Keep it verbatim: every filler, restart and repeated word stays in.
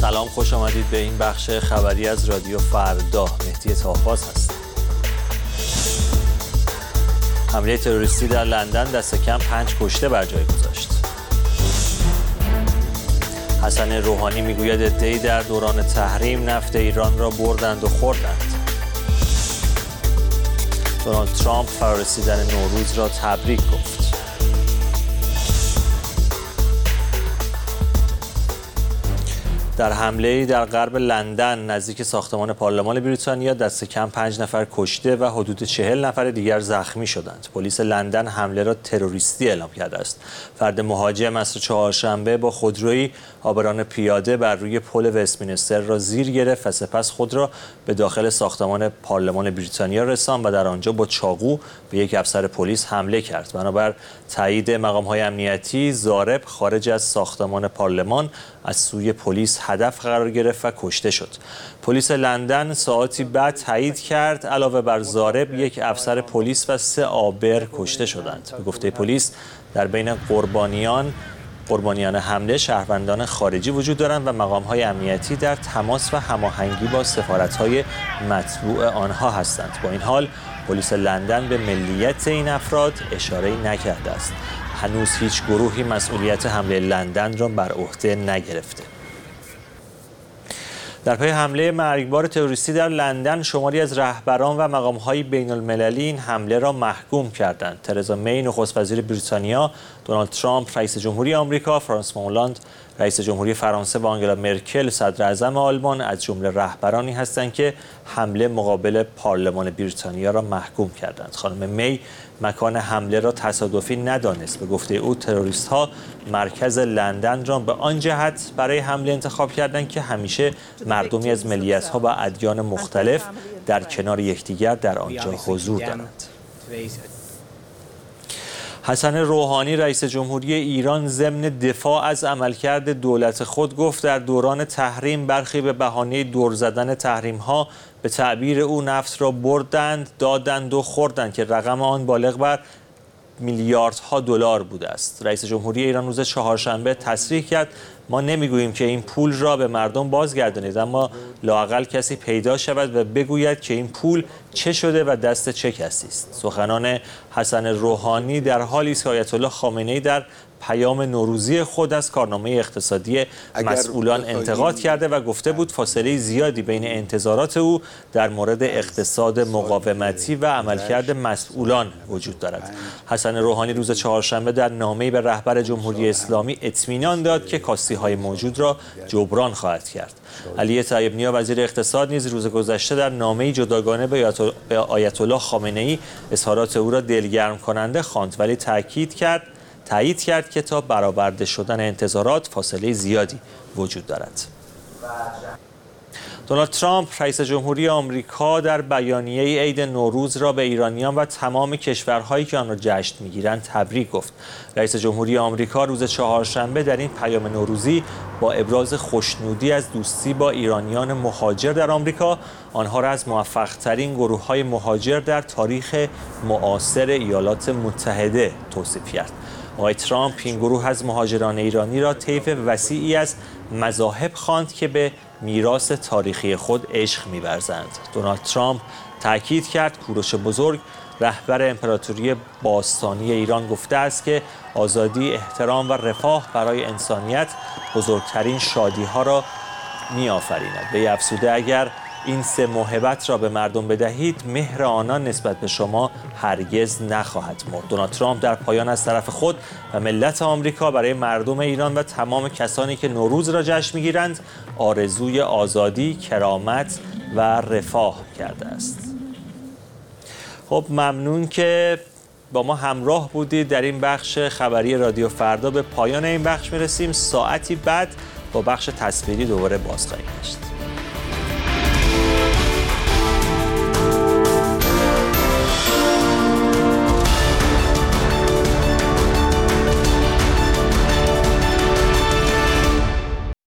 سلام، خوش آمدید به این بخش خبری از رادیو فردا. مهدی طاهباز هست. حمله تروریستی در لندن دست کم پنج کشته بر جای گذاشت. حسن روحانی میگوید عده‌ای در دوران تحریم نفت ایران را بردند و خوردند. دونالد ترامپ فرارسیدن نوروز را تبریک گفت. در حمله‌ای در غرب لندن نزدیک ساختمان پارلمان بریتانیا دست کم پنج نفر کشته و حدود چهل نفر دیگر زخمی شدند. پلیس لندن حمله را تروریستی اعلام کرده است. فرد مهاجم عصر چهارشنبه با خودرویی عابران پیاده بر روی پل وستمینستر را زیر گرفت و سپس خود را به داخل ساختمان پارلمان بریتانیا رساند و در آنجا با چاقو به یک افسر پلیس حمله کرد. بنابر تایید مقام‌های امنیتی، ضارب خارج از ساختمان پارلمان از سوی پلیس هدف قرار گرفت و کشته شد. پلیس لندن ساعتی بعد تایید کرد علاوه بر ضارب یک افسر پلیس و سه عابر کشته شدند. به گفته پلیس در بین قربانیان قربانیان حمله شهروندان خارجی وجود دارند و مقام‌های امنیتی در تماس و هماهنگی با سفارت‌های متبوع آنها هستند. با این حال پلیس لندن به ملیت این افراد اشاره‌ای نکرده است. هنوز هیچ گروهی مسئولیت حمله لندن را بر عهده نگرفته. در پی حمله مرگبار تروریستی در لندن شماری از رهبران و مقام‌های بین‌المللی این حمله را محکوم کردند. ترزا می نخست وزیر بریتانیا، دونالد ترامپ رئیس جمهوری آمریکا، فرانسوا هولند رئیس جمهوری فرانسه و آنگلا مرکل صدر اعظم آلمان از جمله رهبرانی هستند که حمله مقابل پارلمان بریتانیا را محکوم کردند. خانم می مکان حمله را تصادفی ندانست. به گفته او تروریست‌ها مرکز لندن را به آن جهت برای حمله انتخاب کردند که همیشه مردمی از ملیت‌ها و ادیان مختلف در کنار یکدیگر در آنجا حضور دارند. حسن روحانی رئیس جمهوری ایران ضمن دفاع از عملکرد دولت خود گفت در دوران تحریم برخی به بهانه دور زدن تحریم‌ها به تعبیر او نفت را بردند، دادند و خوردند که رقم آن بالغ بر میلیاردها دلار بوده است. رئیس جمهوری ایران روز چهارشنبه تصریح کرد ما نمیگوییم که این پول را به مردم بازگردانید، اما لااقل کسی پیدا شود و بگوید که این پول چه شده و دست چه کسی است. سخنان حسن روحانی در حالی است که آیت الله خامنه‌ای در پیام نوروزی خود از کارنامه اقتصادی مسئولان انتقاد کرده و گفته بود فاصله زیادی بین انتظارات او در مورد اقتصاد مقاومتی و عملکرد مسئولان وجود دارد. حسن روحانی روز چهارشنبه در نامه‌ای به رهبر جمهوری اسلامی اطمینان داد که کاستی‌های موجود را جبران خواهد کرد. علی طیب‌نیا وزیر اقتصاد نیز روز گذشته در نامه‌ای جداگانه به آیت الله خامنه‌ای اظهارات او را دلگرم کننده خواند، ولی تاکید کرد تایید کرد که تا برآورده شدن انتظارات فاصله زیادی وجود دارد. دونالد ترامپ رئیس جمهوری آمریکا در بیانیه عید نوروز را به ایرانیان و تمام کشورهایی که آن را جشن می‌گیرند تبریک گفت. رئیس جمهوری آمریکا روز چهارشنبه در این پیام نوروزی با ابراز خوشنودی از دوستی با ایرانیان مهاجر در آمریکا آنها را از موفق‌ترین گروه‌های مهاجر در تاریخ معاصر ایالات متحده توصیف کرد. آقای ترامپ این گروه از مهاجران ایرانی را طیف وسیعی از مذاهب خواند که به میراث تاریخی خود عشق می‌ورزند. دونالد ترامپ تاکید کرد کوروش بزرگ رهبر امپراتوری باستانی ایران گفته است که آزادی، احترام و رفاه برای انسانیت بزرگترین شادی‌ها را می‌آفریند. وی افزوده اگر این سه موهبت را به مردم بدهید مهر آنان نسبت به شما هرگز نخواهد مرد. دونالد ترامپ در پایان از طرف خود و ملت آمریکا برای مردم ایران و تمام کسانی که نوروز را جشن می‌گیرند آرزوی آزادی، کرامت و رفاه کرده است. خب ممنون که با ما همراه بودید. در این بخش خبری رادیو فردا به پایان این بخش می‌رسیم. ساعتی بعد با بخش تصویری دوباره باز خواهیم گشت.